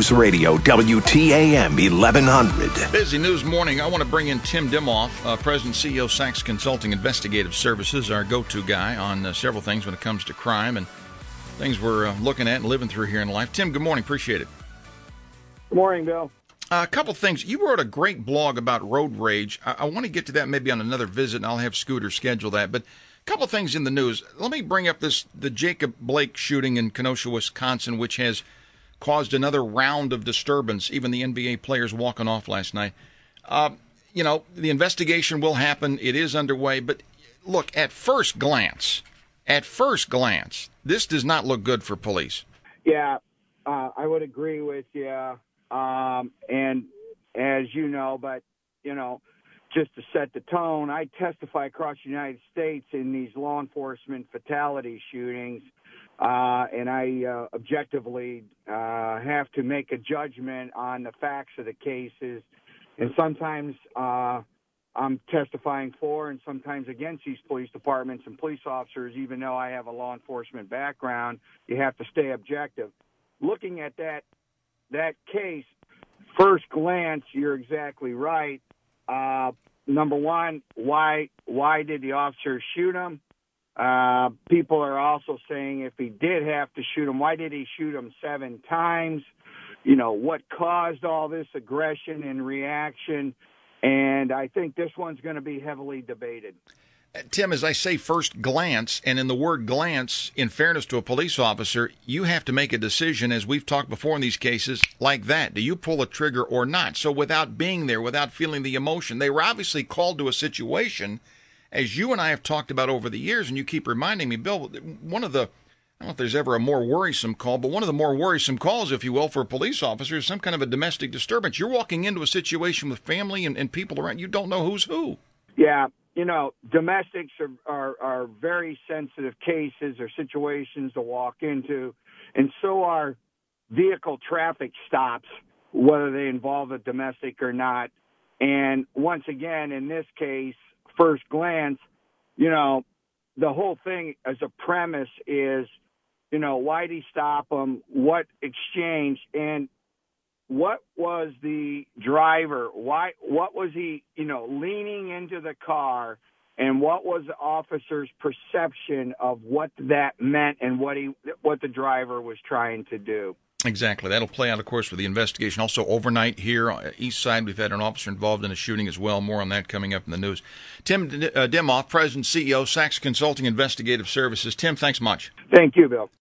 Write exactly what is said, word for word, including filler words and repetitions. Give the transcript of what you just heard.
News Radio, W T A M eleven hundred. Busy news morning. I want to bring in Tim Dimoff, uh, President and C E O, Sachs Consulting Investigative Services, our go-to guy on uh, several things when it comes to crime and things we're uh, looking at and living through here in life. Tim, good morning. Appreciate it. Good morning, Bill. Uh, a couple things. You wrote a great blog about road rage. I, I want to get to that maybe on another visit, and I'll have Scooter schedule that. But a couple things in the news. Let me bring up this the Jacob Blake shooting in Kenosha, Wisconsin, which has caused another round of disturbance, even the N B A players walking off last night. Uh, you know, the investigation will happen. It is underway. But look, at first glance, at first glance, this does not look good for police. Yeah, uh, I would agree with you. Um, and as you know, but, you know, just to set the tone, I testify across the United States in these law enforcement fatality shootings. Uh, and I uh, objectively uh, have to make a judgment on the facts of the cases. And sometimes uh, I'm testifying for and sometimes against these police departments and police officers, even though I have a law enforcement background. You have to stay objective. Looking at that that case, first glance, you're exactly right. Uh, number one, why why did the officer shoot him? Uh, people are also saying if he did have to shoot him, why did he shoot him seven times? You know, what caused all this aggression and reaction? And I think this one's going to be heavily debated. Tim, as I say first glance, and in the word glance, in fairness to a police officer, you have to make a decision, as we've talked before in these cases, like that. Do you pull a trigger or not? So without being there, without feeling the emotion, they were obviously called to a situation, as you and I have talked about over the years, and you keep reminding me, Bill, one of the, I don't know if there's ever a more worrisome call, but one of the more worrisome calls, if you will, for a police officer is some kind of a domestic disturbance. You're walking into a situation with family and, and people around. You don't know who's who. Yeah. You know, domestics are, are, are very sensitive cases or situations to walk into, and so are vehicle traffic stops, whether they involve a domestic or not. And once again, in this case, first glance, you know, the whole thing as a premise is, you know, why did he stop him? What exchanged? And what was the driver? Why? What was he, you know, leaning into the car? And what was the officer's perception of what that meant and what he, what the driver was trying to do? Exactly. That'll play out, of course, with the investigation. Also, overnight here, uh, east side, we've had an officer involved in a shooting as well. More on that coming up in the news. Tim uh, Dimoff, President, C E O, Sachs Consulting Investigative Services. Tim, thanks much. Thank you, Bill.